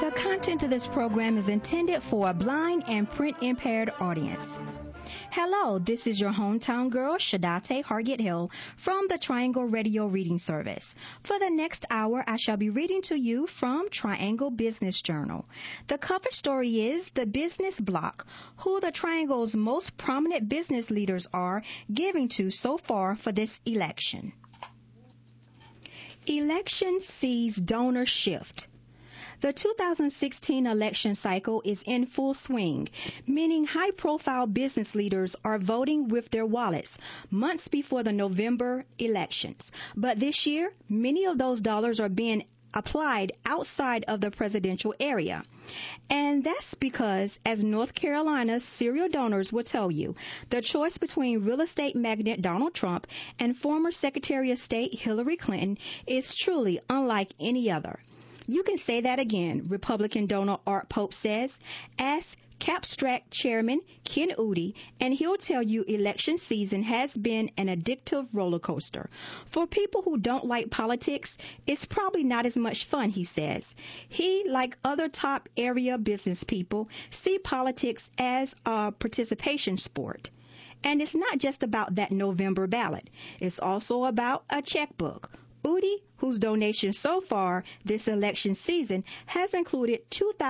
The content of this program is intended for a blind and print-impaired audience. Hello, this is your hometown girl, Shadate Hargett Hill, from the Triangle Radio Reading Service. For the next hour, I shall be reading to you from Triangle Business Journal. The cover story is The Business Block, who the Triangle's most prominent business leaders are giving to so far for this election. Election sees donor shift. The 2016 election cycle is in full swing, meaning high-profile business leaders are voting with their wallets months before the November elections. But this year, many of those dollars are being applied outside of the presidential area. And that's because, as North Carolina's serial donors will tell you, the choice between real estate magnate Donald Trump and former Secretary of State Hillary Clinton is truly unlike any other. You can say that again, Republican donor Art Pope says. Ask Capstrack Chairman Ken Udy, and he'll tell you election season has been an addictive roller coaster. For people who don't like politics, it's probably not as much fun, he says. He, like other top area business people, see politics as a participation sport. And it's not just about that November ballot. It's also about a checkbook. Udy, whose donation so far this election season has included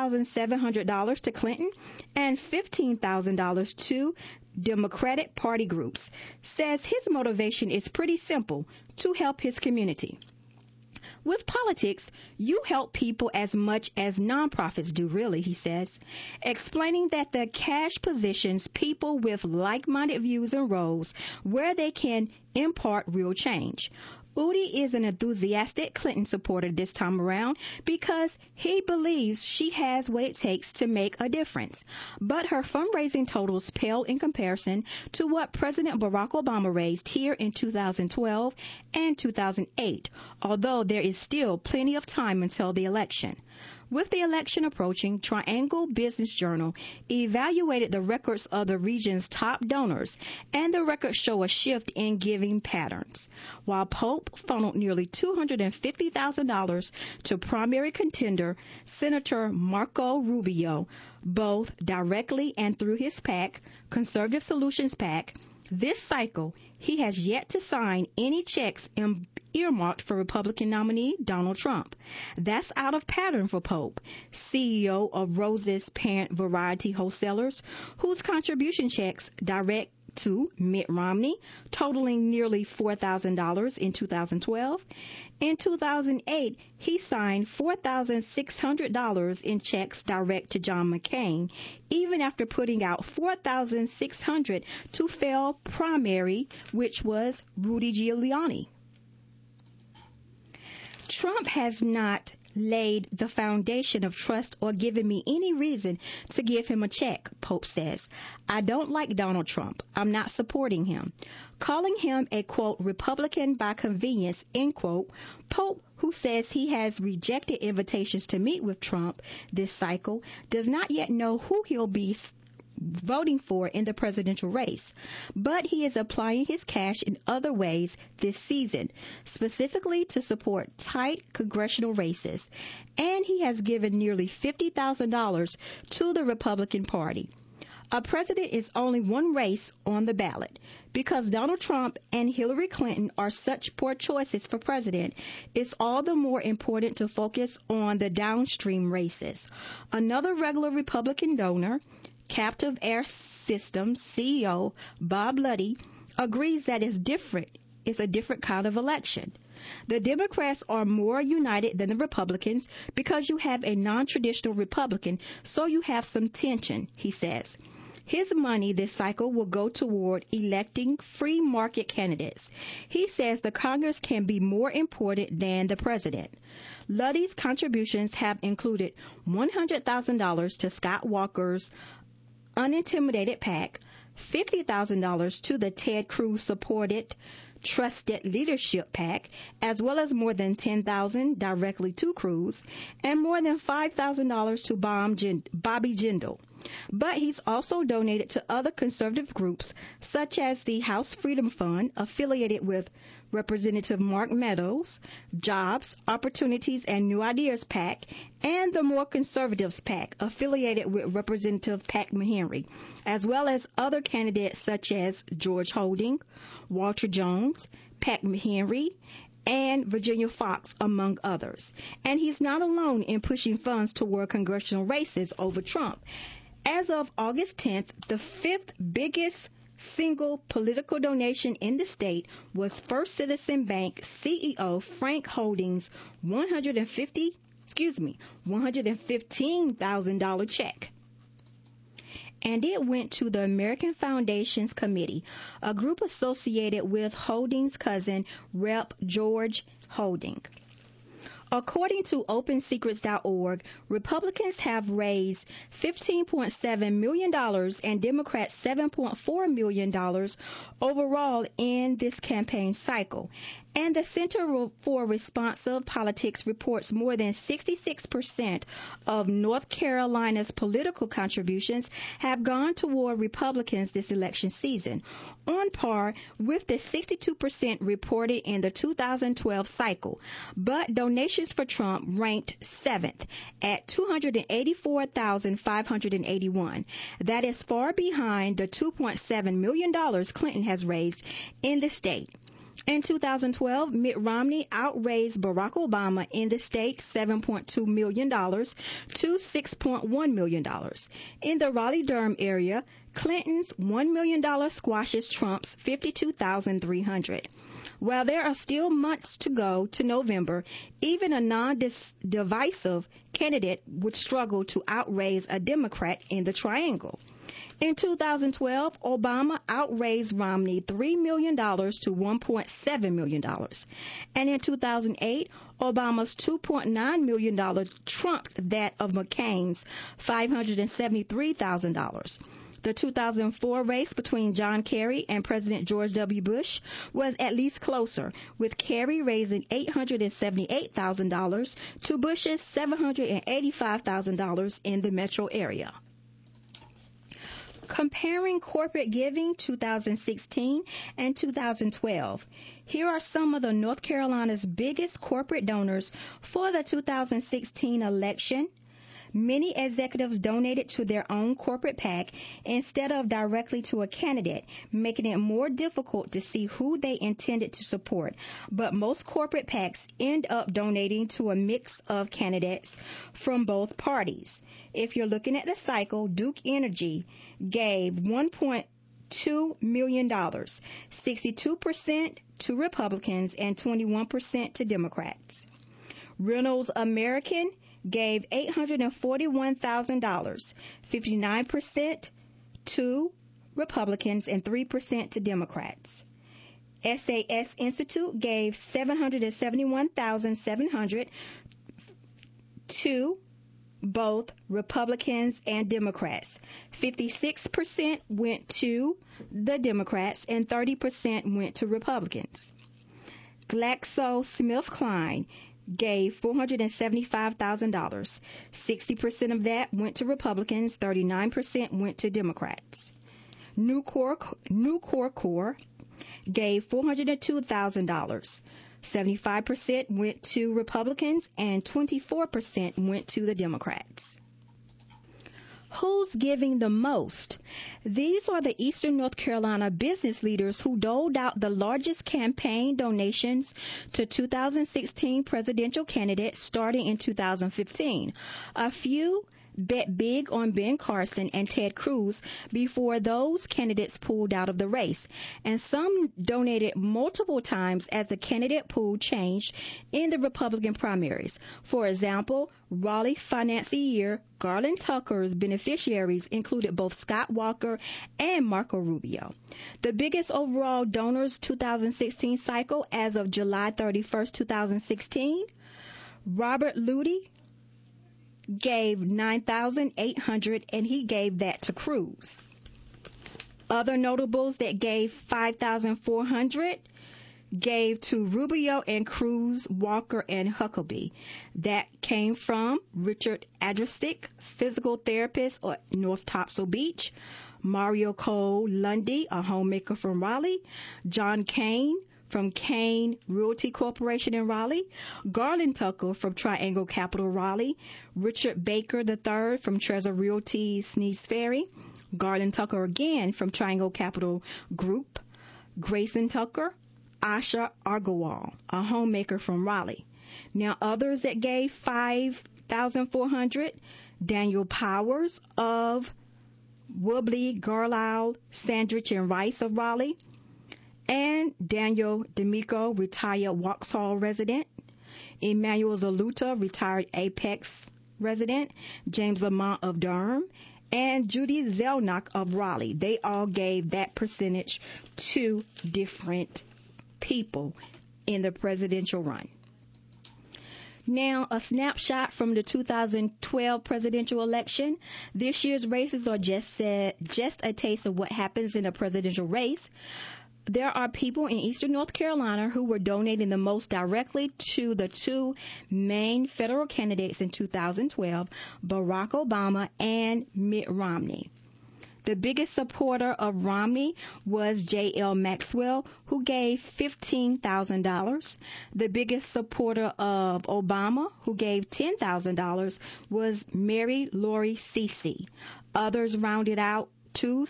$2,700 to Clinton and $15,000 to Democratic Party groups, says his motivation is pretty simple: to help his community. With politics, you help people as much as nonprofits do, really, he says, explaining that the cash positions people with like-minded views and roles where they can impart real change. Udy is an enthusiastic Clinton supporter this time around because he believes she has what it takes to make a difference. But her fundraising totals pale in comparison to what President Barack Obama raised here in 2012 and 2008, although there is still plenty of time until the election. With the election approaching, Triangle Business Journal evaluated the records of the region's top donors, and the records show a shift in giving patterns. While Pope funneled nearly $250,000 to primary contender Senator Marco Rubio, both directly and through his PAC, Conservative Solutions PAC, this cycle, he has yet to sign any checks earmarked for Republican nominee Donald Trump. That's out of pattern for Pope, CEO of Rose's parent Variety Wholesalers, whose contribution checks direct to Mitt Romney, totaling nearly $4,000 in 2012. In 2008, he signed $4,600 in checks direct to John McCain, even after putting out $4,600 to fail primary, which was Rudy Giuliani. Trump has not laid the foundation of trust or given me any reason to give him a check, Pope says. I don't like Donald Trump. I'm not supporting him. Calling him a, quote, Republican by convenience, end quote, Pope, who says he has rejected invitations to meet with Trump this cycle, does not yet know who he'll be voting for in the presidential race, but he is applying his cash in other ways this season, specifically to support tight congressional races, and he has given nearly $50,000 to the Republican Party. A president is only one race on the ballot. Because Donald Trump and Hillary Clinton are such poor choices for president, it's all the more important to focus on the downstream races. Another regular Republican donor, Captive Air Systems CEO Bob Luddy, agrees that it's different. It's a different kind of election. The Democrats are more united than the Republicans because you have a non-traditional Republican, so you have some tension, he says. His money this cycle will go toward electing free market candidates. He says the Congress can be more important than the president. Luddy's contributions have included $100,000 to Scott Walker's Unintimidated PAC, $50,000 to the Ted Cruz supported Trusted Leadership PAC, as well as more than $10,000 directly to Cruz, and more than $5,000 to Bobby Jindal. But he's also donated to other conservative groups, such as the House Freedom Fund, affiliated with Representative Mark Meadows, Jobs, Opportunities, and New Ideas PAC, and the More Conservatives PAC, affiliated with Representative Pat McHenry, as well as other candidates such as George Holding, Walter Jones, Pat McHenry, and Virginia Foxx, among others. And he's not alone in pushing funds toward congressional races over Trump. As of August 10th, the fifth biggest single political donation in the state was First Citizen Bank CEO Frank Holding's $115,000 check. And it went to the American Foundations Committee, a group associated with Holding's cousin, Rep. George Holding. According to OpenSecrets.org, Republicans have raised $15.7 million and Democrats $7.4 million overall in this campaign cycle. And the Center for Responsive Politics reports more than 66% of North Carolina's political contributions have gone toward Republicans this election season, on par with the 62% reported in the 2012 cycle. But donations for Trump ranked 7th at $284,581. That is far behind the $2.7 million Clinton has raised in the state. In 2012, Mitt Romney outraised Barack Obama in the state $7.2 million to $6.1 million. In the Raleigh-Durham area, Clinton's $1 million squashes Trump's $52,300. While there are still months to go to November, even a non-divisive candidate would struggle to outraise a Democrat in the triangle. In 2012, Obama outraised Romney $3 million to $1.7 million. And in 2008, Obama's $2.9 million trumped that of McCain's $573,000. The 2004 race between John Kerry and President George W. Bush was at least closer, with Kerry raising $878,000 to Bush's $785,000 in the metro area. Comparing corporate giving 2016 and 2012, here are some of the North Carolina's biggest corporate donors for the 2016 election. Many executives donated to their own corporate PAC instead of directly to a candidate, making it more difficult to see who they intended to support. But most corporate PACs end up donating to a mix of candidates from both parties. If you're looking at the cycle, Duke Energy gave $1.2 million, 62% to Republicans and 21% to Democrats. Reynolds American gave $841,000, 59% to Republicans and 3% to Democrats. SAS Institute gave $771,700 to both Republicans and Democrats. 56% went to the Democrats and 30% went to Republicans. GlaxoSmithKline gave $475,000. 60% of that went to Republicans, 39% went to Democrats. Nucor Corp gave $402,000. 75% went to Republicans and 24% went to the Democrats. Who's giving the most? These are the Eastern North Carolina business leaders who doled out the largest campaign donations to 2016 presidential candidates starting in 2015. A few bet big on Ben Carson and Ted Cruz before those candidates pulled out of the race, and some donated multiple times as the candidate pool changed in the Republican primaries. For example, Raleigh financier Garland Tucker's beneficiaries included both Scott Walker and Marco Rubio. The biggest overall donors 2016 cycle as of July 31st, 2016, Robert Luty gave $9,800 and he gave that to Cruz. Other notables that gave $5,400 gave to Rubio and Cruz, Walker and Huckabee. That came from Richard Adrestick, physical therapist at North Topsail Beach, Mario Cole Lundy, a homemaker from Raleigh, John Kane from Kane Realty Corporation in Raleigh, Garland Tucker from Triangle Capital Raleigh, Richard Baker III from Treasure Realty Sneeds Ferry, Garland Tucker again from Triangle Capital Group, Grayson Tucker, Asha Agarwal, a homemaker from Raleigh. Now others that gave $5,400, Daniel Powers of Woodley, Carlisle, Sandridge, and Rice of Raleigh, and Daniel D'Amico, retired Vauxhall resident, Emmanuel Zaluta, retired Apex resident, James Lamont of Durham, and Judy Zelnock of Raleigh. They all gave that percentage to different people in the presidential run. Now, a snapshot from the 2012 presidential election. This year's races are just a taste of what happens in a presidential race. There are people in eastern North Carolina who were donating the most directly to the two main federal candidates in 2012, Barack Obama and Mitt Romney. The biggest supporter of Romney was J.L. Maxwell, who gave $15,000. The biggest supporter of Obama, who gave $10,000, was Mary Laurie Cece. Others rounded out to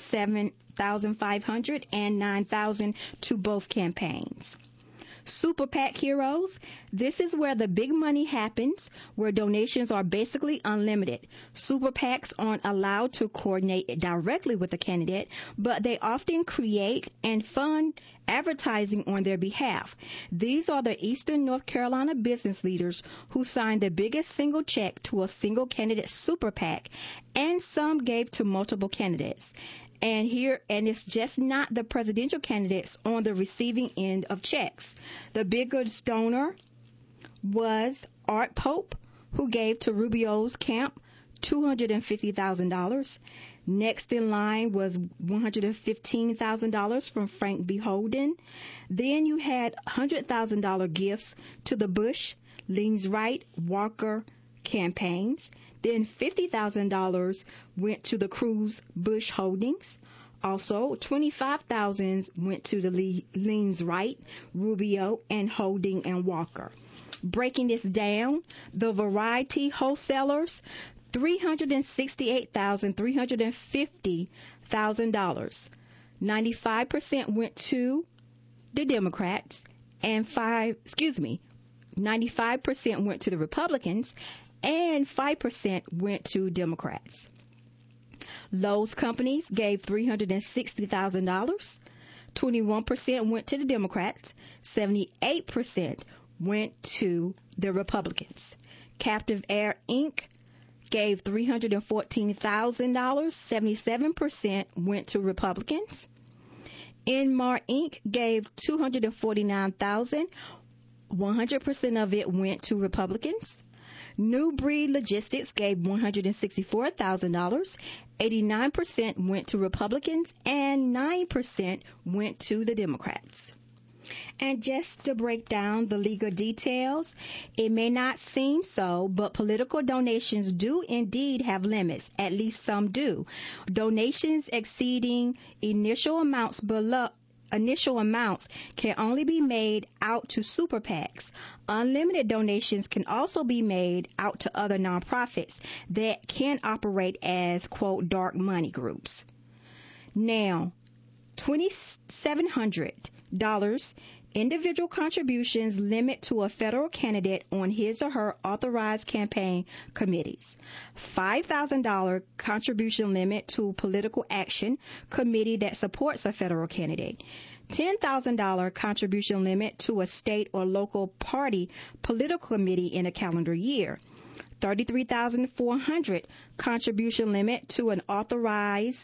$7,500 and $9,000 to both campaigns. Super PAC heroes. This is where the big money happens, where donations are basically unlimited. Super PACs aren't allowed to coordinate directly with the candidate, but they often create and fund advertising on their behalf. These are the Eastern North Carolina business leaders who signed the biggest single check to a single candidate super PAC, and some gave to multiple candidates. And it's just not the presidential candidates on the receiving end of checks. The biggest donor was Art Pope, who gave to Rubio's camp $250,000. Next in line was $115,000 from Frank B. Holden. Then you had $100,000 gifts to the Bush, Leans Right, Walker campaigns. Then $50,000 went to the Cruz Bush Holdings. Also, $25,000 went to the Leans Right, Rubio, and Holding and Walker. Breaking this down, the variety wholesalers, $368,350,000. 95% went to the Democrats, and 95% went to the Republicans, and 5% went to Democrats. Lowe's companies gave $360,000. 21% went to the Democrats. 78% went to the Republicans. Captive Air Inc. gave $314,000. 77% went to Republicans. Inmar Inc. gave $249,000. 100% of it went to Republicans. New Breed Logistics gave $164,000. 89% went to Republicans and 9% went to the Democrats. And just to break down the legal details, it may not seem so, but political donations do indeed have limits. At least some do. Donations exceeding initial amounts can only be made out to super PACs. Unlimited donations can also be made out to other nonprofits that can operate as, quote, dark money groups. Now, $2,700 individual contributions limit to a federal candidate on his or her authorized campaign committees. $5,000 contribution limit to political action committee that supports a federal candidate. $10,000 contribution limit to a state or local party political committee in a calendar year. $33,400 contribution limit to an authorized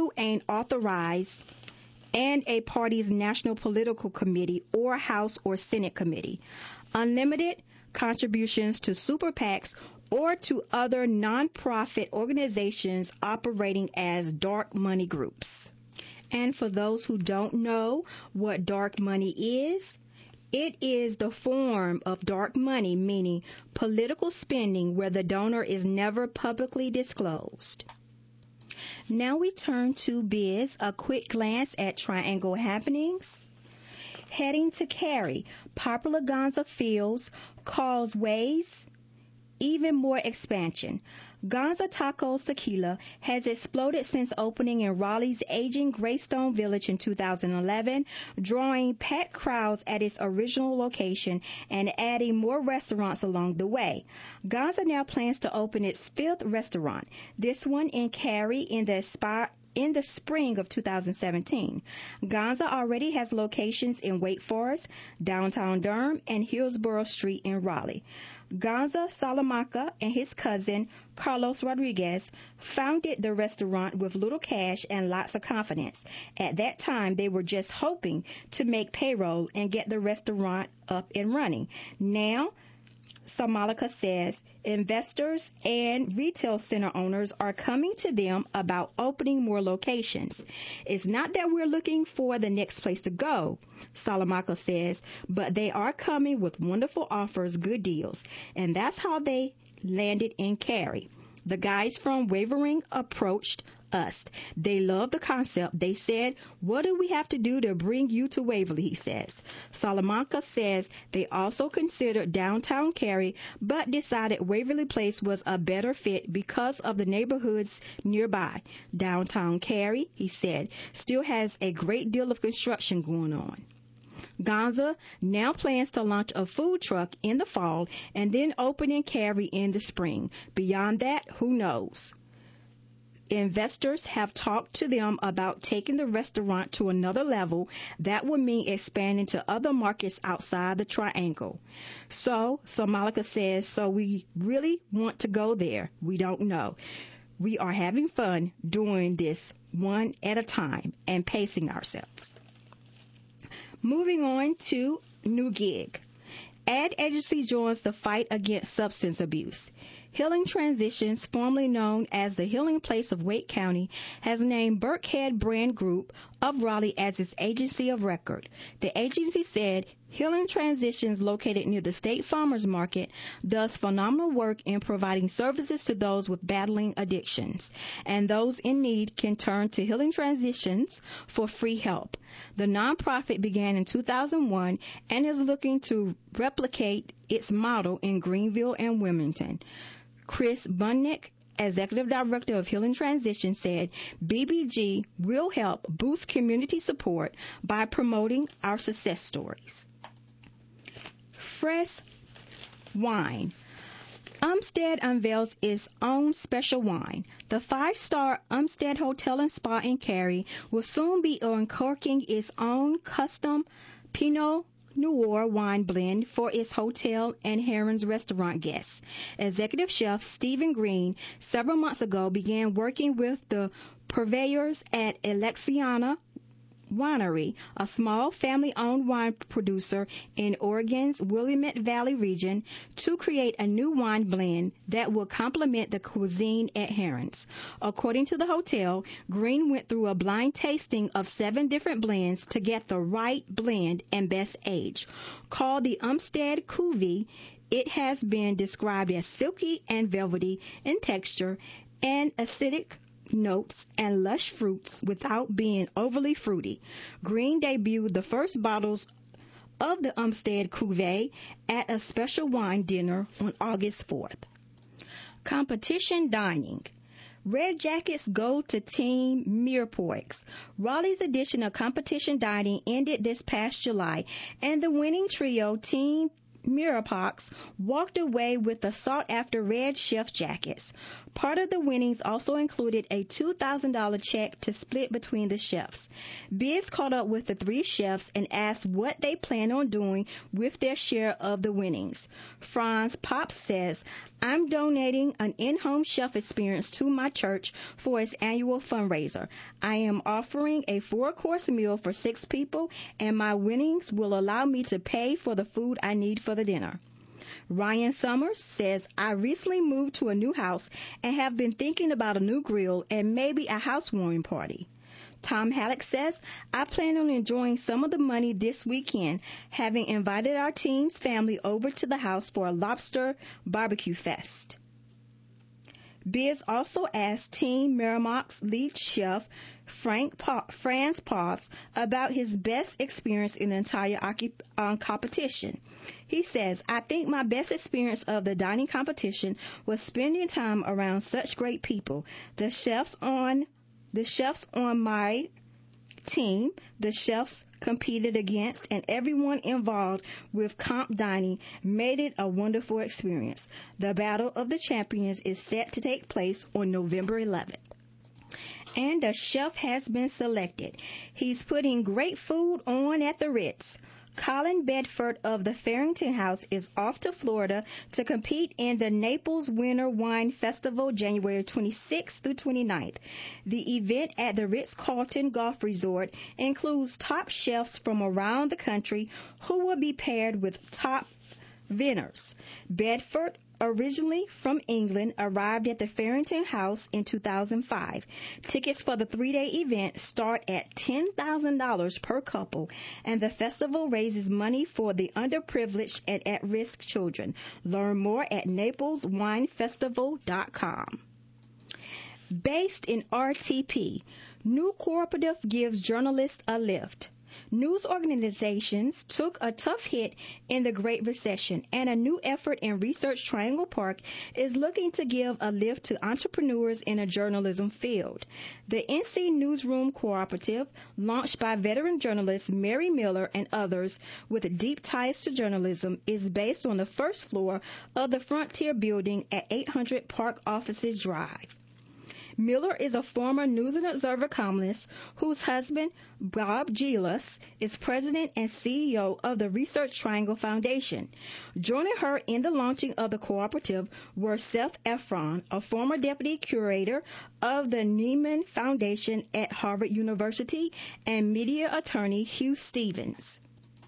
and a party's national political committee or House or Senate committee. Unlimited contributions to super PACs or to other nonprofit organizations operating as dark money groups. And for those who don't know what dark money is, it is the form of dark money, meaning political spending where the donor is never publicly disclosed. Now we turn to biz, a quick glance at Triangle happenings. heading to Cary, popular Gonza Fields, causeways, even more expansion. Gonza Tacos Tequila has exploded since opening in Raleigh's aging Greystone Village in 2011, drawing packed crowds at its original location and adding more restaurants along the way. Gonza now plans to open its fifth restaurant, this one in Cary in the spring of 2017. Gonza already has locations in Wake Forest, downtown Durham, and Hillsborough Street in Raleigh. Gonza Salamanca and his cousin, Carlos Rodriguez, founded the restaurant with little cash and lots of confidence. At that time, they were just hoping to make payroll and get the restaurant up and running. Now, Salamanca says investors and retail center owners are coming to them about opening more locations. It's not that we're looking for the next place to go, Salamanca says, but they are coming with wonderful offers, good deals, and that's how they landed in Cary. The guys from Wavering approached us. They loved the concept. They said, "What do we have to do to bring you to Waverly?" he says. Salamanca says they also considered downtown Cary, but decided Waverly Place was a better fit because of the neighborhoods nearby. Downtown Cary, he said, still has a great deal of construction going on. Gonza now plans to launch a food truck in the fall and then open in Cary in the spring. Beyond that, who knows? Investors have talked to them about taking the restaurant to another level. That would mean expanding to other markets outside the Triangle. So, Malika says, so we really want to go there. We don't know. We are having fun doing this one at a time and pacing ourselves. Moving on to new gig. Ad agency joins the fight against substance abuse. Healing Transitions, formerly known as the Healing Place of Wake County, has named Burkhead Brand Group of Raleigh as its agency of record. The agency said Healing Transitions, located near the State Farmers Market, does phenomenal work in providing services to those with battling addictions, and those in need can turn to Healing Transitions for free help. The nonprofit began in 2001 and is looking to replicate its model in Greenville and Wilmington. Chris Bunnick, Executive Director of Healing Transition, said BBG will help boost community support by promoting our success stories. Fresh wine. Umstead unveils its own special wine. The 5-star Umstead Hotel and Spa in Cary will soon be uncorking its own custom Pinot Noir wine blend for its hotel and Heron's restaurant guests. Executive Chef Stephen Green several months ago began working with the purveyors at Alexiana Winery, a small family-owned wine producer in Oregon's Willamette Valley region, to create a new wine blend that will complement the cuisine at Heron's. According to the hotel, Green went through a blind tasting of 7 different blends to get the right blend and best age. Called the Umstead Cuvée, it has been described as silky and velvety in texture and acidic notes and lush fruits without being overly fruity. Green debuted the first bottles of the Umstead Cuvée at a special wine dinner on August 4th. Competition dining. Red Jackets go to Team Mirepoix. Raleigh's edition of competition dining ended this past July, and the winning trio, Team Mirepoix, walked away with the sought-after red chef jackets. Part of the winnings also included a $2,000 check to split between the chefs. Biz caught up with the 3 chefs and asked what they plan on doing with their share of the winnings. Franz Pops says, "I'm donating an in-home chef experience to my church for its annual fundraiser. I am offering a 4-course meal for 6 people, and my winnings will allow me to pay for the food I need for the dinner." Ryan Summers says, "I recently moved to a new house and have been thinking about a new grill and maybe a housewarming party." Tom Halleck says, "I plan on enjoying some of the money this weekend, having invited our team's family over to the house for a lobster barbecue fest." Biz also asked Team Mirepoix lead chef Franz Potts about his best experience in the entire competition. He says, "I think my best experience of the dining competition was spending time around such great people. The chefs on my team, the chefs competed against, and everyone involved with comp dining made it a wonderful experience. The Battle of the Champions is set to take place on November 11th. And a chef has been selected. He's putting great food on at the Ritz. Colin Bedford of the Farrington House is off to Florida to compete in the Naples Winter Wine Festival January 26th through 29th. The event at the Ritz-Carlton Golf Resort includes top chefs from around the country who will be paired with top winners. Bedford, originally from England, arrived at the Farrington House in 2005. Tickets for the 3-day event start at $10,000 per couple, and the festival raises money for the underprivileged and at-risk children. Learn more at napleswinefestival.com. Based in RTP, new cooperative gives journalists a lift. News organizations took a tough hit in the Great Recession, and a new effort in Research Triangle Park is looking to give a lift to entrepreneurs in a journalism field. The NC Newsroom Cooperative, launched by veteran journalist Mary Miller and others with deep ties to journalism, is based on the first floor of the Frontier Building at 800 Park Offices Drive. Miller is a former News and Observer columnist whose husband, Bob Gillis, is president and CEO of the Research Triangle Foundation. Joining her in the launching of the cooperative were Seth Efron, a former deputy curator of the Nieman Foundation at Harvard University, and media attorney Hugh Stevens.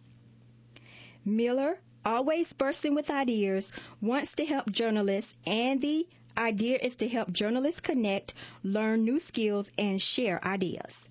Miller, always bursting with ideas, wants to help journalists, and the idea is to help journalists connect, learn new skills, and share ideas.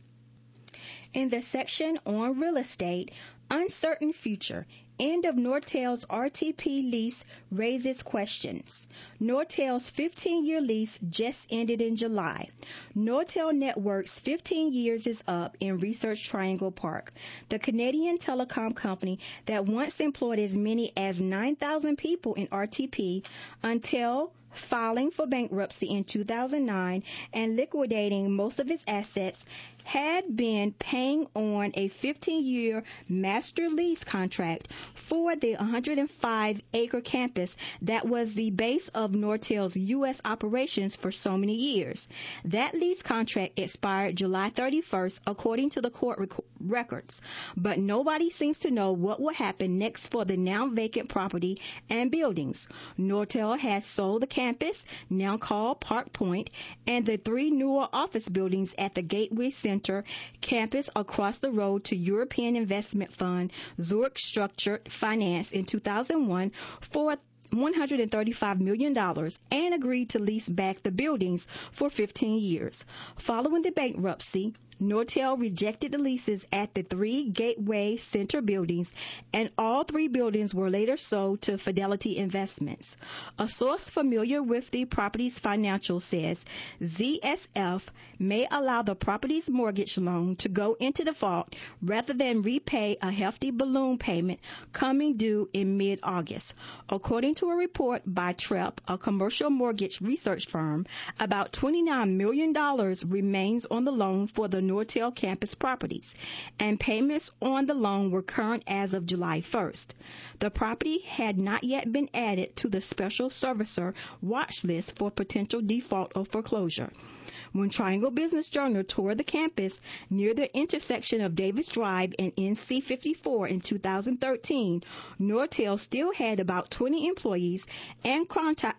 In the section on real estate, uncertain future, end of Nortel's RTP lease raises questions. Nortel's 15-year lease just ended in July. Nortel Networks' 15 years is up in Research Triangle Park. The Canadian telecom company that once employed as many as 9,000 people in RTP until filing for bankruptcy in 2009 and liquidating most of its assets, had been paying on a 15-year master lease contract for the 105-acre campus that was the base of Nortel's U.S. operations for so many years. That lease contract expired July 31st, according to the court records, but nobody seems to know what will happen next for the now vacant property and buildings. Nortel has sold the campus, now called Park Point, and the 3 newer office buildings at the Gateway Center campus across the road to European Investment Fund Zurich Structured Finance in 2001 for $135 million and agreed to lease back the buildings for 15 years. Following the bankruptcy, Nortel rejected the leases at the 3 Gateway Center buildings, and all 3 buildings were later sold to Fidelity Investments. A source familiar with the property's financials says ZSF may allow the property's mortgage loan to go into default rather than repay a hefty balloon payment coming due in mid-August. According to a report by TREP, a commercial mortgage research firm, about $29 million remains on the loan for the Nortel campus properties, and payments on the loan were current as of July 1st. The property had not yet been added to the special servicer watch list for potential default or foreclosure. When Triangle Business Journal toured the campus near the intersection of Davis Drive and NC 54 in 2013, Nortel still had about 20 employees and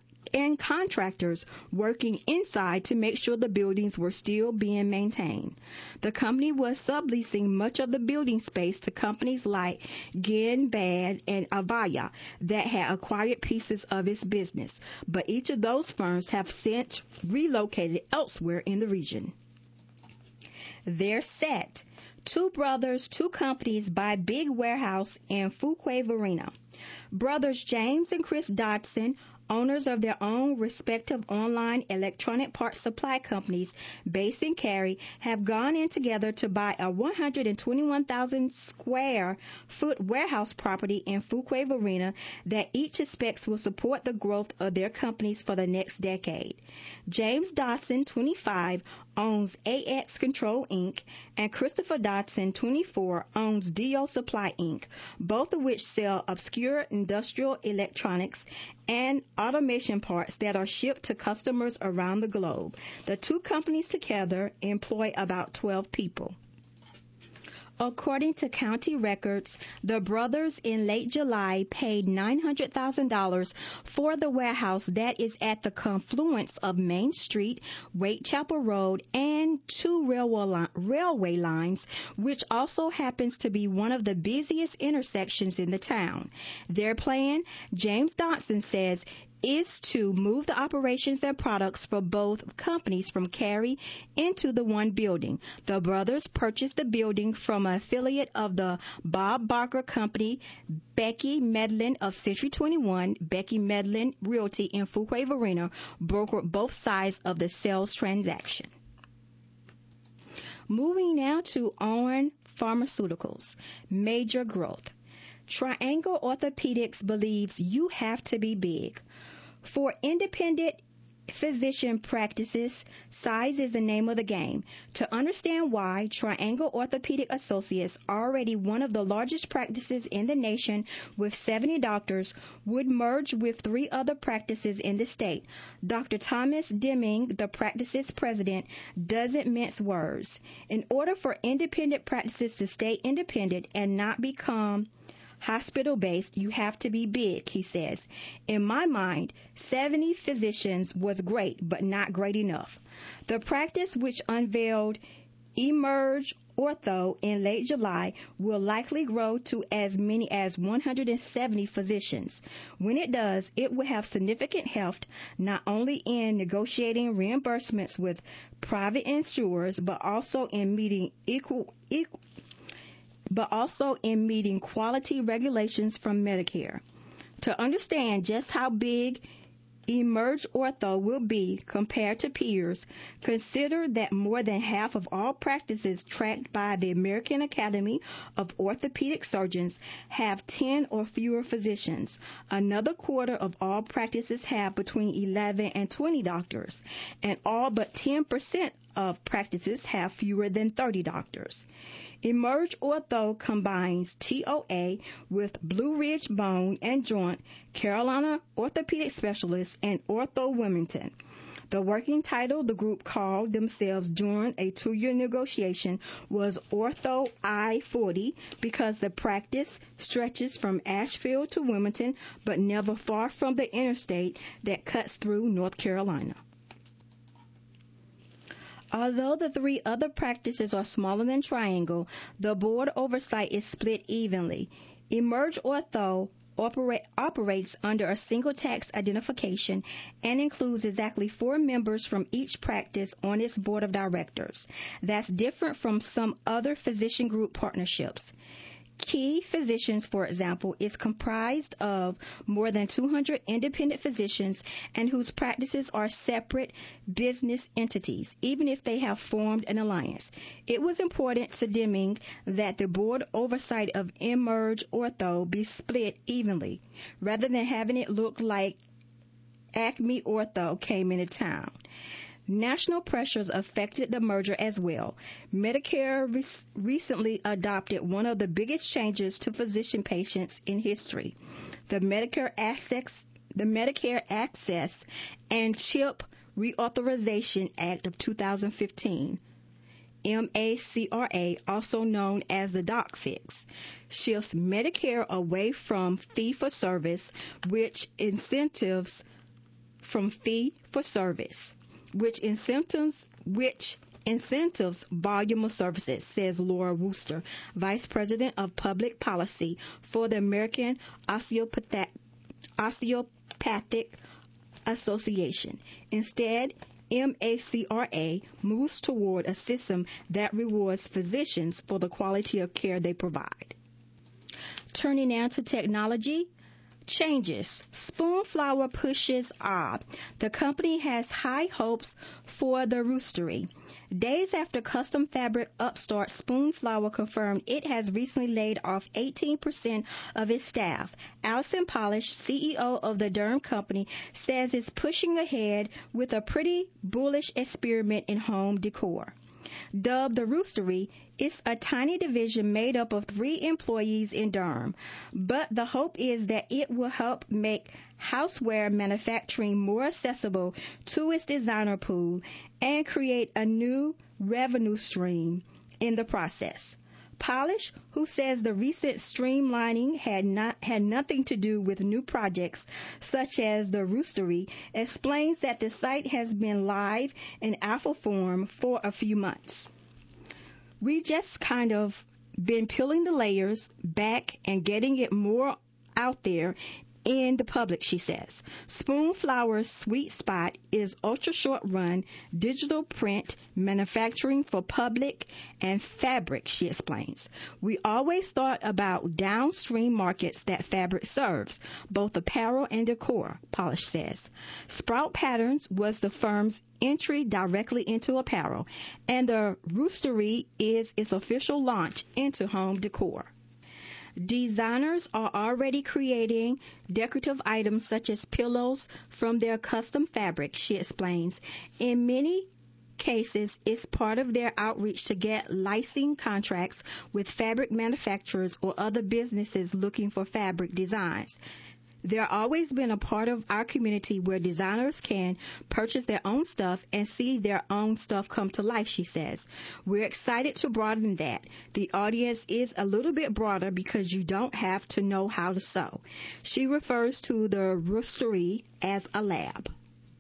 contractors working inside to make sure the buildings were still being maintained. The company was subleasing much of the building space to companies like Genbad and Avaya that had acquired pieces of its business, but each of those firms have since relocated elsewhere in the region. They're set. 2 brothers, 2 companies buy big warehouse in Fuquay-Varina. Brothers James and Chris Dodson Owners of their own respective online electronic parts supply companies based in Cary have gone in together to buy a 121,000 square foot warehouse property in Fuquay-Varina that each expects will support the growth of their companies for the next decade. James Dodson, 25, owns AX Control Inc., and Christopher Dodson, 24, owns DO Supply Inc., both of which sell obscure industrial electronics and automation parts that are shipped to customers around the globe. The two companies together employ about 12 people. According to county records, the brothers in late July paid $900,000 for the warehouse that is at the confluence of Main Street, Whitechapel Road, and two railway lines, which also happens to be one of the busiest intersections in the town. Their plan, James Dodson says, is to move the operations and products for both companies from Cary into the one building. The brothers purchased the building from an affiliate of the Bob Barker Company, Becky Medlin of Century 21, Becky Medlin Realty in Fuquay-Varina, brokered both sides of the sales transaction. Moving now to ON Pharmaceuticals, major growth. Triangle Orthopedics believes you have to be big. For independent physician practices, size is the name of the game. To understand why, Triangle Orthopedic Associates, already one of the largest practices in the nation with 70 doctors, would merge with 3 other practices in the state. Dr. Thomas Deming, the practice's president, doesn't mince words. In order for independent practices to stay independent and not become hospital-based, you have to be big, he says. In my mind, 70 physicians was great, but not great enough. The practice, which unveiled Emerge Ortho in late July, will likely grow to as many as 170 physicians. When it does, it will have significant heft not only in negotiating reimbursements with private insurers, but also in meeting quality regulations from Medicare. To understand just how big Emerge Ortho will be compared to peers, consider that more than half of all practices tracked by the American Academy of Orthopedic Surgeons have 10 or fewer physicians. Another quarter of all practices have between 11 and 20 doctors, and all but 10% of practices have fewer than 30 doctors. Emerge Ortho combines TOA with Blue Ridge Bone and Joint, Carolina Orthopedic Specialists, and Ortho Wilmington. The working title the group called themselves during a 2-year negotiation was Ortho I-40 because the practice stretches from Asheville to Wilmington, but never far from the interstate that cuts through North Carolina. Although the 3 other practices are smaller than Triangle, the board oversight is split evenly. Emerge Ortho operates under a single tax identification and includes exactly 4 members from each practice on its board of directors. That's different from some other physician group partnerships. Key Physicians, for example, is comprised of more than 200 independent physicians and whose practices are separate business entities, even if they have formed an alliance. It was important to Deming that the board oversight of Emerge Ortho be split evenly, rather than having it look like Acme Ortho came into town. National pressures affected the merger as well. Medicare recently adopted one of the biggest changes to physician patients in history. The Medicare Access and CHIP Reauthorization Act of 2015. MACRA, also known as the Doc Fix, shifts Medicare away from fee-for-service, which incentives volume of services, says Laura Wooster, Vice President of Public Policy for the American Osteopathic Association. Instead, MACRA moves toward a system that rewards physicians for the quality of care they provide. Turning now to technology, Changes. Spoonflower pushes OB. The company has high hopes for the roostery. Days after custom fabric upstart Spoonflower confirmed it has recently laid off 18% of its staff, Allison Polish, CEO of the Durham company, says it's pushing ahead with a pretty bullish experiment in home decor. Dubbed the Roostery, it's a tiny division made up of 3 employees in Durham, but the hope is that it will help make houseware manufacturing more accessible to its designer pool and create a new revenue stream in the process. Polish, who says the recent streamlining had nothing to do with new projects such as the Roostery, explains that the site has been live in alpha form for a few months. We just kind of been peeling the layers back and getting it more out there in the public, she says. Spoonflower's sweet spot is ultra short run digital print manufacturing for public and fabric, she explains. We always thought about downstream markets that fabric serves, both apparel and decor, Polish says. Sprout Patterns was the firm's entry directly into apparel, and the Roostery is its official launch into home decor. Designers are already creating decorative items such as pillows from their custom fabric, she explains. In many cases, it's part of their outreach to get licensing contracts with fabric manufacturers or other businesses looking for fabric designs. There's always been a part of our community where designers can purchase their own stuff and see their own stuff come to life, she says. We're excited to broaden that. The audience is a little bit broader because you don't have to know how to sew. She refers to the Roostery as a lab.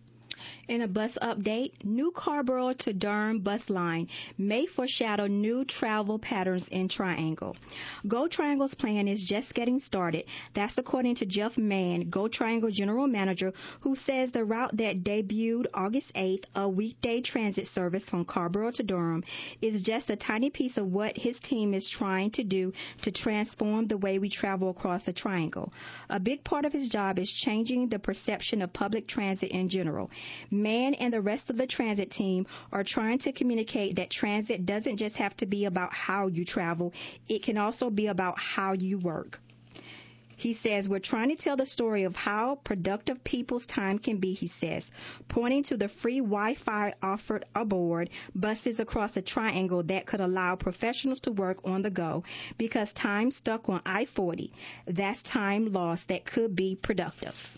In a bus update, new Carrboro to Durham bus line may foreshadow new travel patterns in Triangle. Go Triangle's plan is just getting started. That's according to Jeff Mann, Go Triangle General Manager, who says the route that debuted August 8th, a weekday transit service from Carrboro to Durham, is just a tiny piece of what his team is trying to do to transform the way we travel across the Triangle. A big part of his job is changing the perception of public transit in general. Mann and the rest of the transit team are trying to communicate that transit doesn't just have to be about how you travel, it can also be about how you work. He says, we're trying to tell the story of how productive people's time can be, he says, pointing to the free Wi-Fi offered aboard buses across the Triangle that could allow professionals to work on the go because time stuck on I-40, that's time lost that could be productive.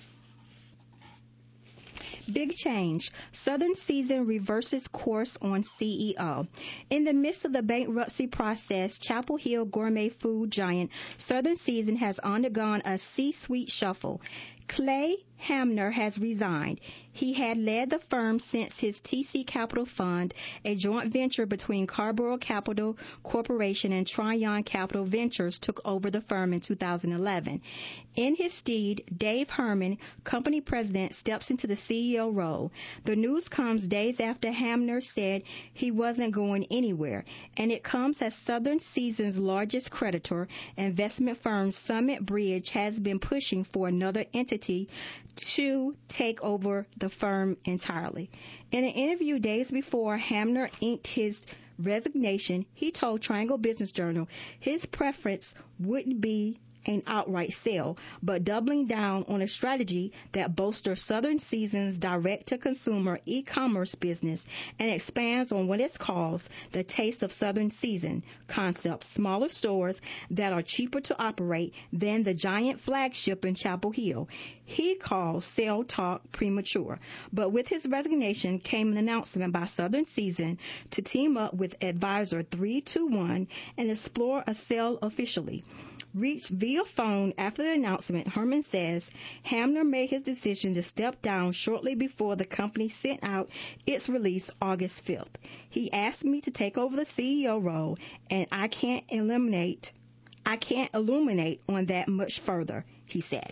Big change. Southern Season reverses course on CEO. In the midst of the bankruptcy process, Chapel Hill gourmet food giant Southern Season has undergone a C-suite shuffle. Clay Hamner has resigned. He had led the firm since his TC Capital Fund, a joint venture between Carrboro Capital Corporation and Tryon Capital Ventures, took over the firm in 2011. In his stead, Dave Herman, company president, steps into the CEO role. The news comes days after Hamner said he wasn't going anywhere, and it comes as Southern Season's largest creditor, investment firm Summit Bridge, has been pushing for another entity to take over the firm entirely. In an interview days before Hamner inked his resignation, he told Triangle Business Journal his preference wouldn't be an outright sale, but doubling down on a strategy that bolsters Southern Season's direct-to-consumer e-commerce business and expands on what it calls the Taste of Southern Season concept, smaller stores that are cheaper to operate than the giant flagship in Chapel Hill. He calls sale talk premature, but with his resignation came an announcement by Southern Season to team up with Advisor 321 and explore a sale officially. Reached via phone after the announcement, Herman says Hamner made his decision to step down shortly before the company sent out its release August 5th. He asked me to take over the CEO role, and I can't illuminate on that much further, he said.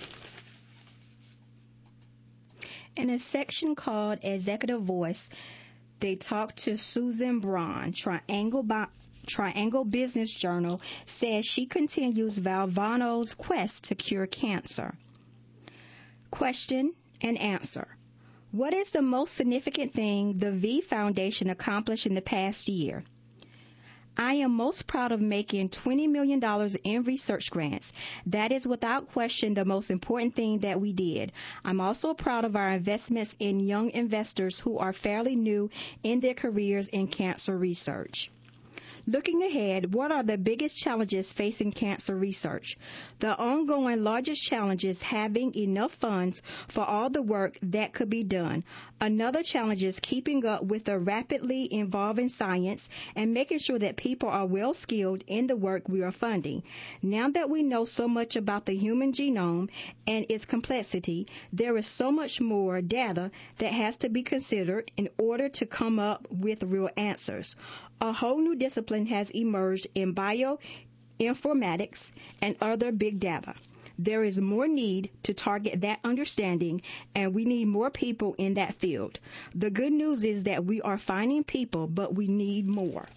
In a section called Executive Voice, they talked to Susan Braun, Triangle Business Journal, says she continues Valvano's quest to cure cancer. Question and answer. What is the most significant thing the V Foundation accomplished in the past year? I am most proud of making $20 million in research grants. That is without question the most important thing that we did. I'm also proud of our investments in young investors who are fairly new in their careers in cancer research. Looking ahead, what are the biggest challenges facing cancer research? The ongoing largest challenge is having enough funds for all the work that could be done. Another challenge is keeping up with the rapidly evolving science and making sure that people are well skilled in the work we are funding. Now that we know so much about the human genome and its complexity, there is so much more data that has to be considered in order to come up with real answers. A whole new discipline has emerged in bioinformatics and other big data. There is more need to target that understanding, and we need more people in that field. The good news is that we are finding people, but we need more.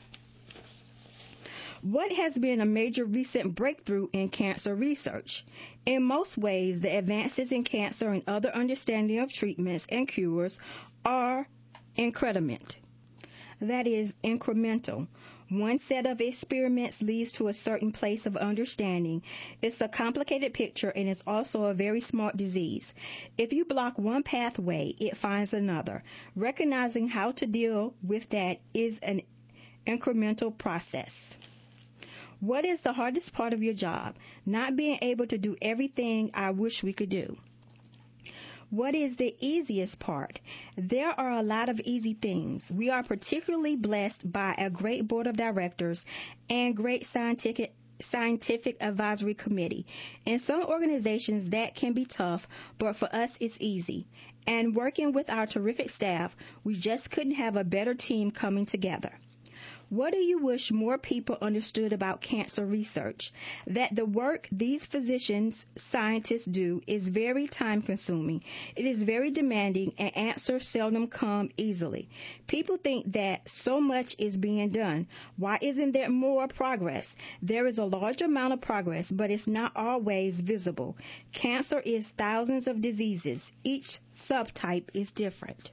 What has been a major recent breakthrough in cancer research? In most ways, the advances in cancer and other understanding of treatments and cures are increment. That is incremental. One set of experiments leads to a certain place of understanding. It's a complicated picture and it's also a very smart disease. If you block one pathway, it finds another. Recognizing how to deal with that is an incremental process. What is the hardest part of your job? Not being able to do everything I wish we could do. What is the easiest part? There are a lot of easy things. We are particularly blessed by a great board of directors and great scientific advisory committee. In some organizations that can be tough, but for us it's easy. And working with our terrific staff, we just couldn't have a better team coming together. What do you wish more people understood about cancer research? That the work these physicians, scientists do is very time consuming. It is very demanding and answers seldom come easily. People think that so much is being done. Why isn't there more progress? There is a large amount of progress, but it's not always visible. Cancer is thousands of diseases. Each subtype is different.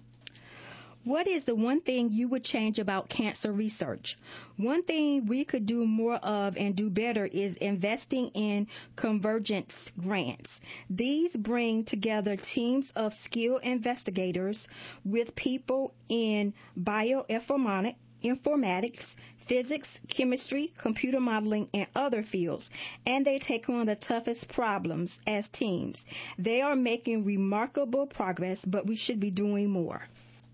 What is the one thing you would change about cancer research? One thing we could do more of and do better is investing in convergence grants. These bring together teams of skilled investigators with people in bioinformatics, physics, chemistry, computer modeling, and other fields, and they take on the toughest problems as teams. They are making remarkable progress, but we should be doing more.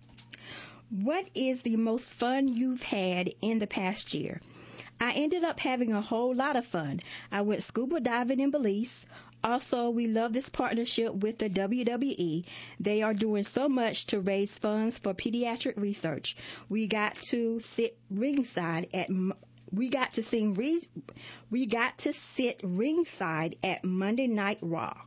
What is the most fun you've had in the past year? I ended up having a whole lot of fun. I went scuba diving in Belize. Also, we love this partnership with the WWE. They are doing so much to raise funds for pediatric research. We got to sit ringside at Monday Night Raw.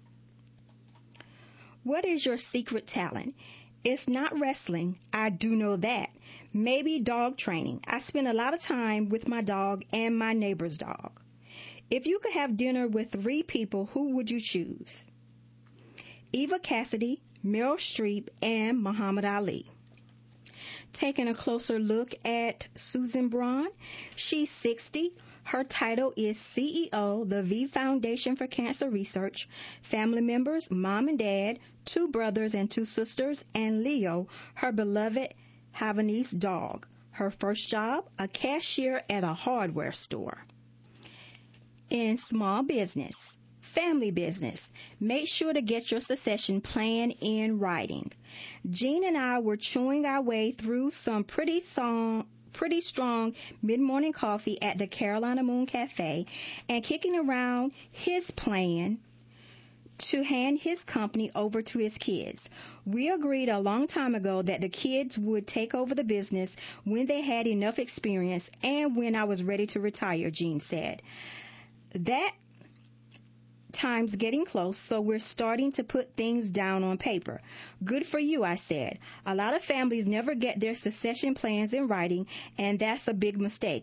What is your secret talent? It's not wrestling. I do know that. Maybe dog training. I spend a lot of time with my dog and my neighbor's dog. If you could have dinner with 3 people, who would you choose? Eva Cassidy, Meryl Streep, and Muhammad Ali. Taking a closer look at Susan Braun. She's 60. Her title is CEO, the V Foundation for Cancer Research. Family members, mom and dad, 2 brothers and 2 sisters, and Leo, her beloved Havanese dog. Her first job, a cashier at a hardware store. In small business, family business, make sure to get your succession plan in writing. Jean and I were chewing our way through some pretty strong mid-morning coffee at the Carolina Moon Cafe and kicking around his plan to hand his company over to his kids. We agreed a long time ago that the kids would take over the business when they had enough experience and when I was ready to retire, Jean said. That time's getting close, so we're starting to put things down on paper. Good for you, I said. A lot of families never get their succession plans in writing, and that's a big mistake.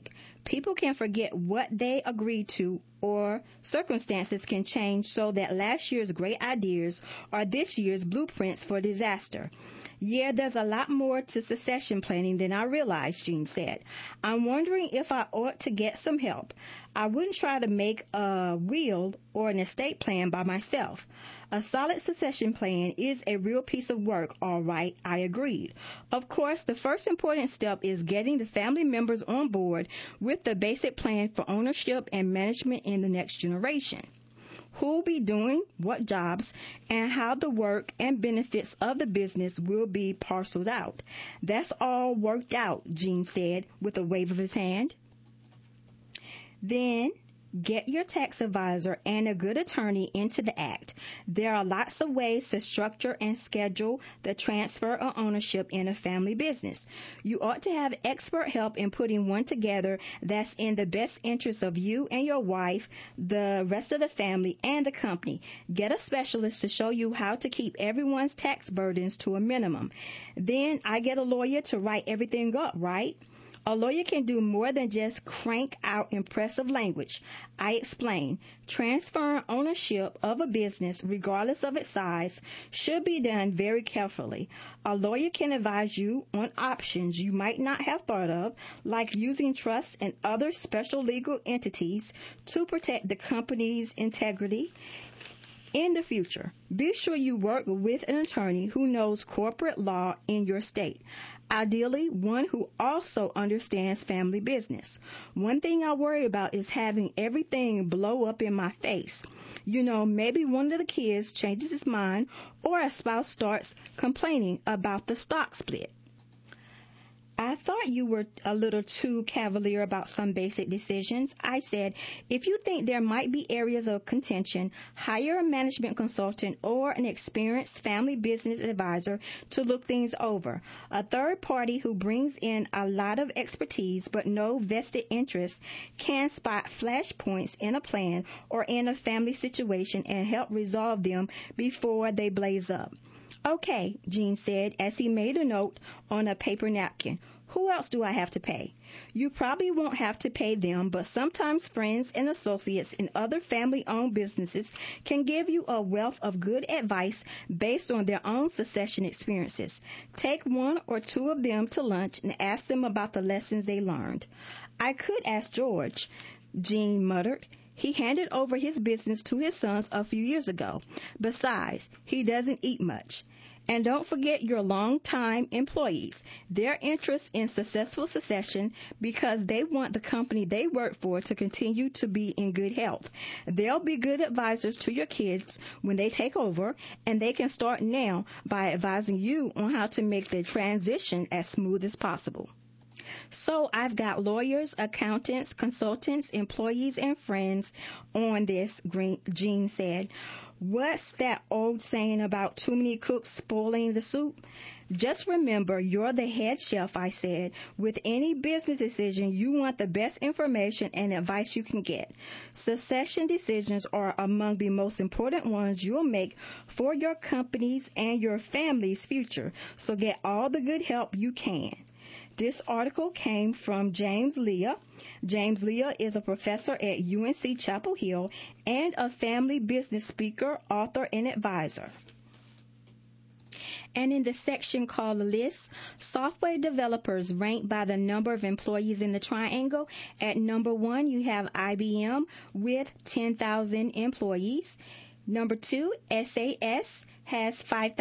People can forget what they agreed to, or circumstances can change so that last year's great ideas are this year's blueprints for disaster. Yeah, there's a lot more to succession planning than I realized, Jean said. I'm wondering if I ought to get some help. I wouldn't try to make a will or an estate plan by myself. A solid succession plan is a real piece of work, all right, I agreed. Of course, the first important step is getting the family members on board with the basic plan for ownership and management in the next generation. Who'll be doing what jobs, and how the work and benefits of the business will be parceled out. That's all worked out, Gene said with a wave of his hand. Then get your tax advisor and a good attorney into the act. There are lots of ways to structure and schedule the transfer of ownership in a family business. You ought to have expert help in putting one together that's in the best interest of you and your wife, the rest of the family, and the company. Get a specialist to show you how to keep everyone's tax burdens to a minimum. Then I get a lawyer to write everything up, right? A lawyer can do more than just crank out impressive language. I explain. Transferring ownership of a business, regardless of its size, should be done very carefully. A lawyer can advise you on options you might not have thought of, like using trusts and other special legal entities to protect the company's integrity. In the future, be sure you work with an attorney who knows corporate law in your state. Ideally, one who also understands family business. One thing I worry about is having everything blow up in my face. You know, maybe one of the kids changes his mind or a spouse starts complaining about the stock split. I thought you were a little too cavalier about some basic decisions. I said, if you think there might be areas of contention, hire a management consultant or an experienced family business advisor to look things over. A third party who brings in a lot of expertise but no vested interest can spot flashpoints in a plan or in a family situation and help resolve them before they blaze up. Okay, Gene said as he made a note on a paper napkin. Who else do I have to pay? You probably won't have to pay them, but sometimes friends and associates in other family-owned businesses can give you a wealth of good advice based on their own succession experiences. Take one or two of them to lunch and ask them about the lessons they learned. I could ask George, Gene muttered. He handed over his business to his sons a few years ago. Besides, he doesn't eat much. And don't forget your long-time employees. Their interest in successful succession because they want the company they work for to continue to be in good health. They'll be good advisors to your kids when they take over, and they can start now by advising you on how to make the transition as smooth as possible. So I've got lawyers, accountants, consultants, employees, and friends on this, Gene said. What's that old saying about too many cooks spoiling the soup? Just remember, you're the head chef, I said. With any business decision, you want the best information and advice you can get. Succession decisions are among the most important ones you'll make for your company's and your family's future, so get all the good help you can. This article came from James Leah. James Leah is a professor at UNC Chapel Hill and a family business speaker, author, and advisor. And in the section called Lists, software developers ranked by the number of employees in the triangle. At number 1, you have IBM with 10,000 employees. Number 2, SAS has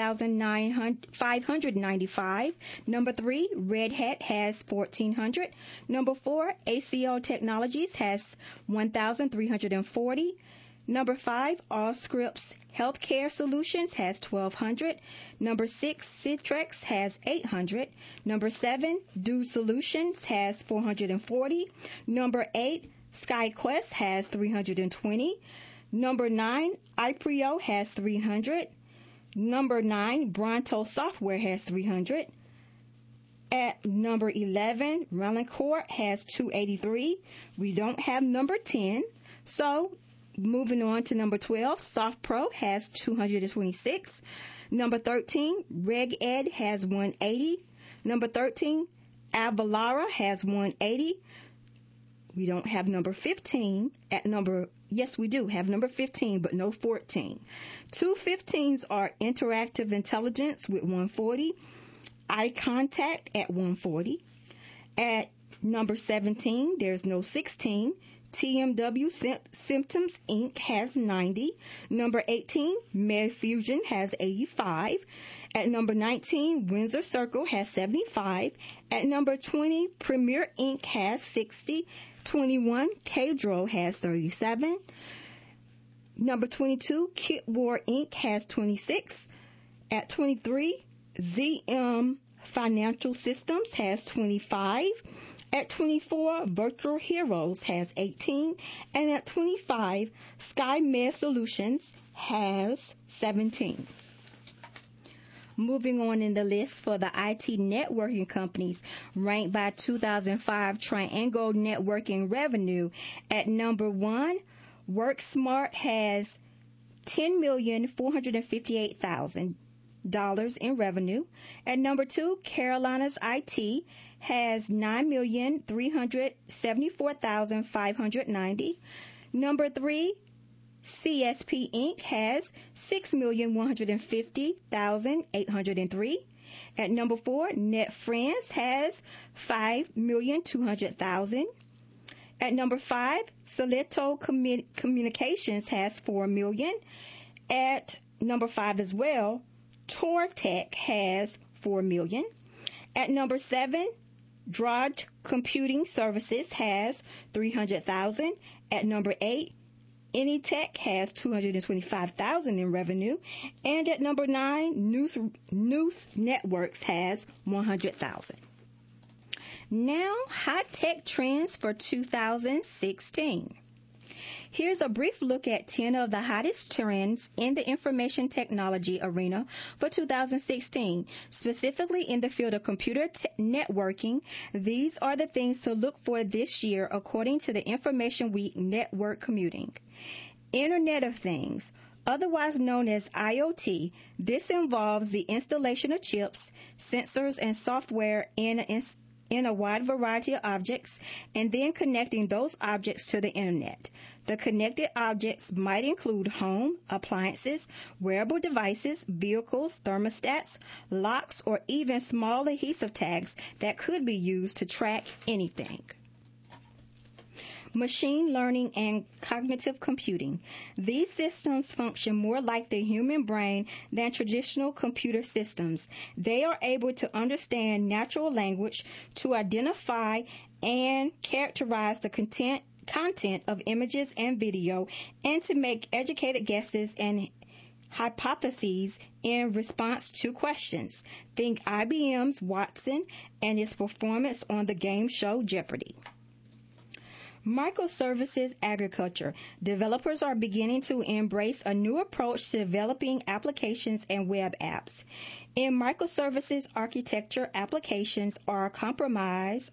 5,595. Number 3, Red Hat has 1,400. Number 4, ACO Technologies has 1,340. Number 5, Allscripts Healthcare Solutions has 1,200. Number 6, Citrix has 800. Number 7, Do Solutions has 440. Number 8, SkyQuest has 320. Number 9, Iprio has 300. Number 9, Bronto Software has 300. At number 11, Relincore has 283. We don't have number 10. So, moving on to number 12, SoftPro has 226. Number 13, RegEd has 180. Number 13, Avalara has 180. We don't have number 15 yes, we do have number 15, but no 14. Two 15s are interactive intelligence with 140, eye contact at 140. At number 17, there's no 16. TMW Symptoms Inc. has 90. Number 18, MedFusion has 85. At number 19, Windsor Circle has 75. At number 20, Premier Inc. has 60. 21, Cadro has 37. Number 22, Kit War Inc. has 26. At 23, ZM Financial Systems has 25. At 24, Virtual Heroes has 18. And at 25, SkyMed Solutions has 17. Moving on in the list for the IT networking companies ranked by 2005 Triangle Networking Revenue. At number 1, WorkSmart has $10,458,000 in revenue. At number 2, Carolina's IT has $9,374,590. Number 3, CSP Inc. has $6,150,803. At number 4, NetFriends has $5,200,000. At number 5, Saleto Communications has $4 million. At number 5 as well, TorTech has $4 million. At number 7, Drudge Computing Services has $300,000. At number 8, Anytech has $225,000 in revenue, and at number 9, News Networks has $100,000. Now, hot tech trends for 2016. Here's a brief look at 10 of the hottest trends in the information technology arena for 2016, specifically in the field of computer networking. These are the things to look for this year according to the Information Week Network Computing. Internet of Things, otherwise known as IoT. This involves the installation of chips, sensors, and software in a wide variety of objects, and then connecting those objects to the internet. The connected objects might include home, appliances, wearable devices, vehicles, thermostats, locks, or even small adhesive tags that could be used to track anything. Machine learning and cognitive computing. These systems function more like the human brain than traditional computer systems. They are able to understand natural language, to identify and characterize the content of images and video, and to make educated guesses and hypotheses in response to questions. Think IBM's Watson and its performance on the game show Jeopardy! Microservices agriculture. Developers are beginning to embrace a new approach to developing applications and web apps. In microservices architecture, applications are comprised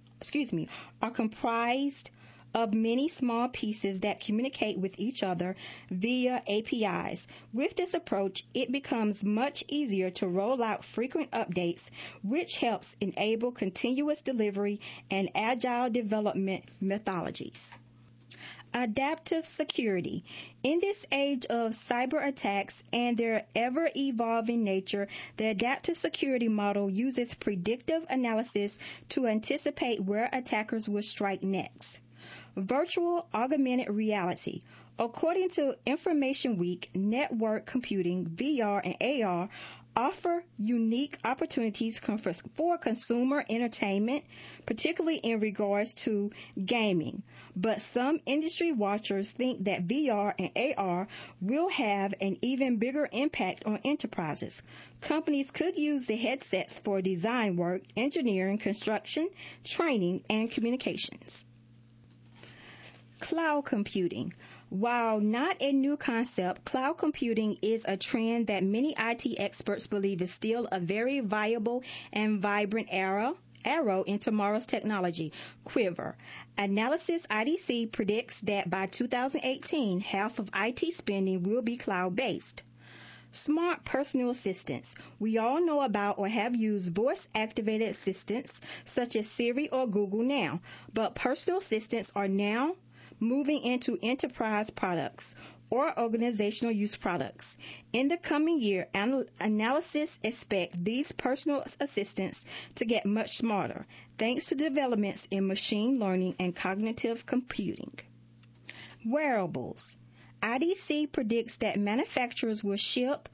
of many small pieces that communicate with each other via APIs. With this approach, it becomes much easier to roll out frequent updates, which helps enable continuous delivery and agile development methodologies. Adaptive security. In this age of cyber attacks and their ever-evolving nature, the adaptive security model uses predictive analysis to anticipate where attackers will strike next. Virtual augmented reality. According to Information Week, network computing, VR, and AR offer unique opportunities for consumer entertainment, particularly in regards to gaming. But some industry watchers think that VR and AR will have an even bigger impact on enterprises. Companies could use the headsets for design work, engineering, construction, training, and communications. Cloud computing. While not a new concept, cloud computing is a trend that many IT experts believe is still a very viable and vibrant arrow in tomorrow's technology quiver. Analysys IDC predicts that by 2018, half of IT spending will be cloud-based. Smart personal assistants. We all know about or have used voice-activated assistants such as Siri or Google now, but personal assistants are now moving into enterprise products or organizational use products. In the coming year, analysts expect these personal assistants to get much smarter thanks to developments in machine learning and cognitive computing. Wearables. IDC predicts that manufacturers will ship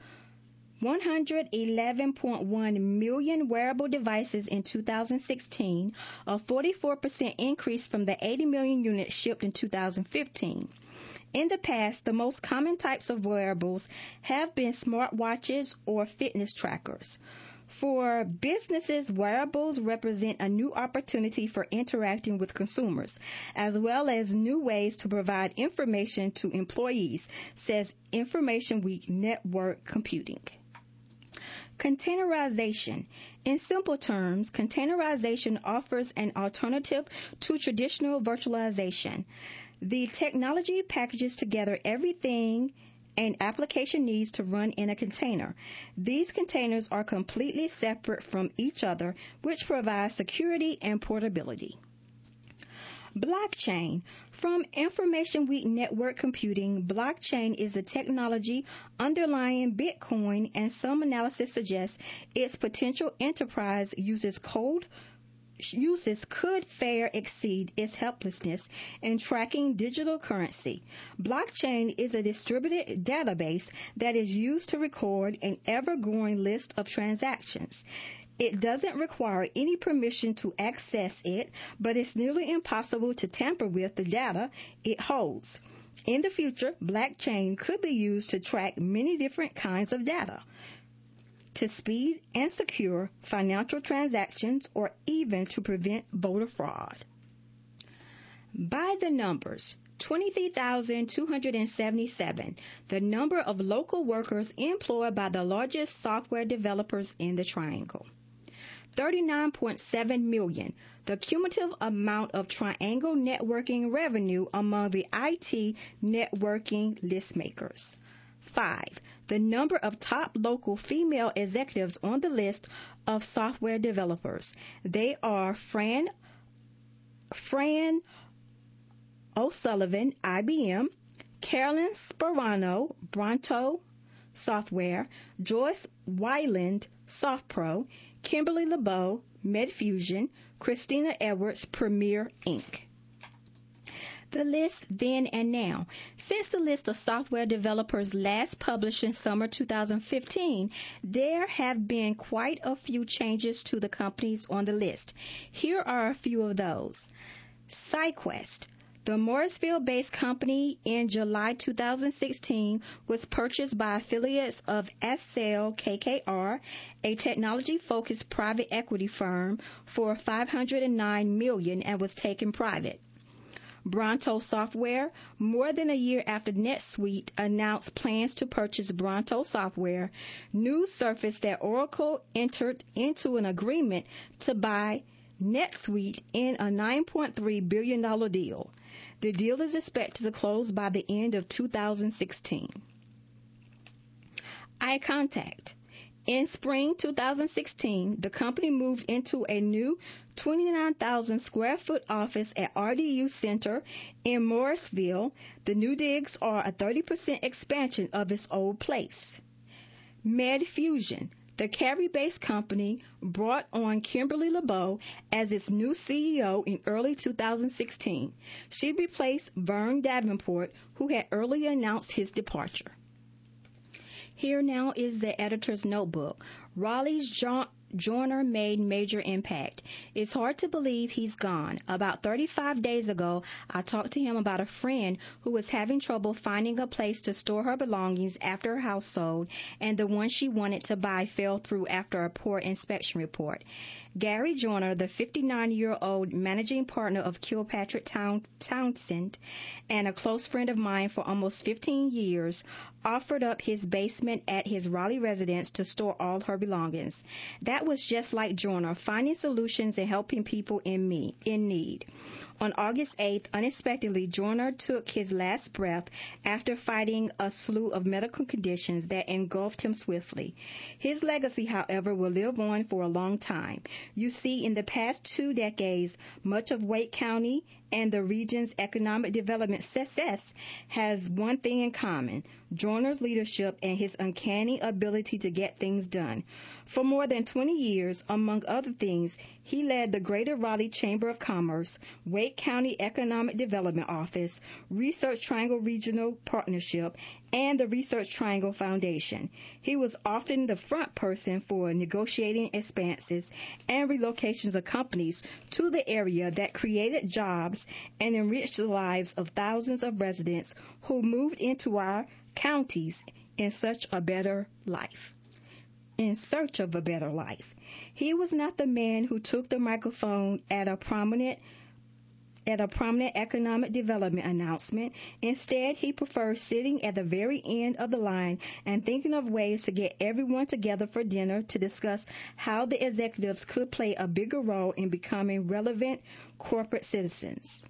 111.1 million wearable devices in 2016, a 44% increase from the 80 million units shipped in 2015. In the past, the most common types of wearables have been smartwatches or fitness trackers. For businesses, wearables represent a new opportunity for interacting with consumers, as well as new ways to provide information to employees, says Information Week Network Computing. Containerization. In simple terms, containerization offers an alternative to traditional virtualization. The technology packages together everything an application needs to run in a container. These containers are completely separate from each other, which provides security and portability. Blockchain. From Information Week Network Computing, blockchain is the technology underlying Bitcoin, and some analysis suggests its potential enterprise uses could far exceed its helplessness in tracking digital currency. Blockchain is a distributed database that is used to record an ever-growing list of transactions. It doesn't require any permission to access it, but it's nearly impossible to tamper with the data it holds. In the future, blockchain could be used to track many different kinds of data, to speed and secure financial transactions, or even to prevent voter fraud. By the numbers, 23,277, the number of local workers employed by the largest software developers in the Triangle. 39.7 million, the cumulative amount of Triangle networking revenue among the IT networking list makers. 5. The number of top local female executives on the list of software developers. They are Fran O'Sullivan, IBM, Carolyn Sperano, Bronto Software, Joyce Wyland, SoftPro, Kimberly LeBeau, Medfusion, Christina Edwards, Premier Inc. The list then and now. Since the list of software developers last published in summer 2015, there have been quite a few changes to the companies on the list. Here are a few of those. SideQuest. The Morrisville-based company in July 2016 was purchased by affiliates of Accel KKR, a technology-focused private equity firm, for $509 million and was taken private. Bronto Software. More than a year after NetSuite announced plans to purchase Bronto Software, news surfaced that Oracle entered into an agreement to buy NetSuite in a $9.3 billion deal. The deal is expected to close by the end of 2016. iContact. In spring 2016, the company moved into a new 29,000 square foot office at RDU Center in Morrisville. The new digs are a 30% expansion of its old place. MedFusion. The Cary-based company brought on Kimberly LeBeau as its new CEO in early 2016. She replaced Vern Davenport, who had earlier announced his departure. Here now is the editor's notebook. Raleigh's Joyner made major impact. It's hard to believe he's gone. About 35 days ago, I talked to him about a friend who was having trouble finding a place to store her belongings after her house sold, and the one she wanted to buy fell through after a poor inspection report. Gary Joyner, the 59-year-old managing partner of Kilpatrick Townsend and a close friend of mine for almost 15 years, offered up his basement at his Raleigh residence to store all her belongings. That was just like Joyner, finding solutions and helping people in need. On August 8th, unexpectedly, Joyner took his last breath after fighting a slew of medical conditions that engulfed him swiftly. His legacy, however, will live on for a long time. You see, in the past 2 decades, much of Wake County and the region's economic development success has one thing in common: Joyner's leadership and his uncanny ability to get things done. For more than 20 years, among other things, he led the Greater Raleigh Chamber of Commerce, Wake County Economic Development Office, Research Triangle Regional Partnership, and the Research Triangle Foundation. He was often the front person for negotiating expansions and relocations of companies to the area that created jobs and enriched the lives of thousands of residents who moved into our counties in search of a better life. He was not the man who took the microphone at a prominent economic development announcement. Instead, he preferred sitting at the very end of the line and thinking of ways to get everyone together for dinner to discuss how the executives could play a bigger role in becoming relevant corporate citizens.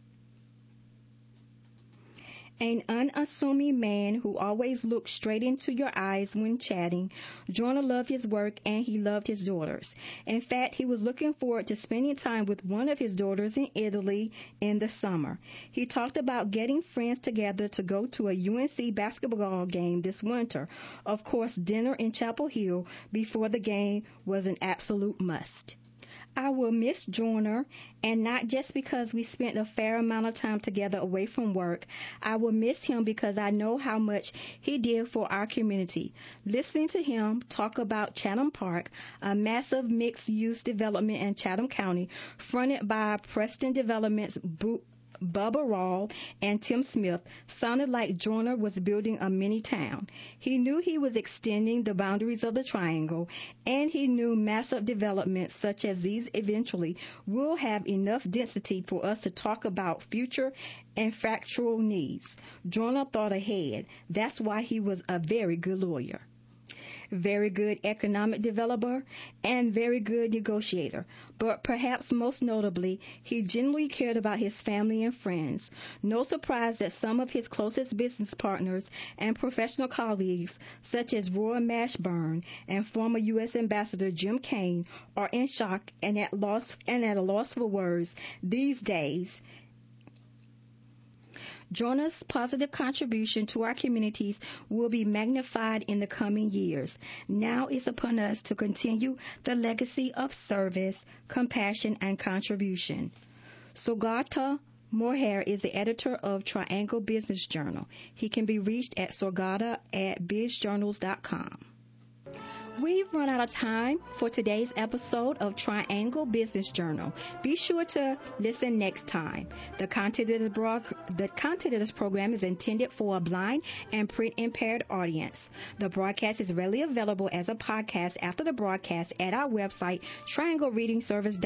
An unassuming man who always looked straight into your eyes when chatting, Joyner loved his work and he loved his daughters. In fact, he was looking forward to spending time with one of his daughters in Italy in the summer. He talked about getting friends together to go to a UNC basketball game this winter. Of course, dinner in Chapel Hill before the game was an absolute must. I will miss Joyner, and not just because we spent a fair amount of time together away from work. I will miss him because I know how much he did for our community. Listening to him talk about Chatham Park, a massive mixed-use development in Chatham County, fronted by Preston Development's Bubba Rawl and Tim Smith, sounded like Joyner was building a mini town. He knew he was extending the boundaries of the triangle, and he knew massive developments such as these eventually will have enough density for us to talk about future infrastructural needs. Joyner thought ahead. That's why he was a very good lawyer, very good economic developer, and very good negotiator. But perhaps most notably, he genuinely cared about his family and friends. No surprise that some of his closest business partners and professional colleagues, such as Roy Mashburn and former U.S. Ambassador Jim Kane, are in shock and at a loss for words these days. Joyner's positive contribution to our communities will be magnified in the coming years. Now it's upon us to continue the legacy of service, compassion, and contribution. Saugata Mohair is the editor of Triangle Business Journal. He can be reached at saugata@bizjournals.com. We've run out of time for today's episode of Triangle Business Journal. Be sure to listen next time. The content of this program is intended for a blind and print-impaired audience. The broadcast is readily available as a podcast after the broadcast at our website, trianglereadingservice.com.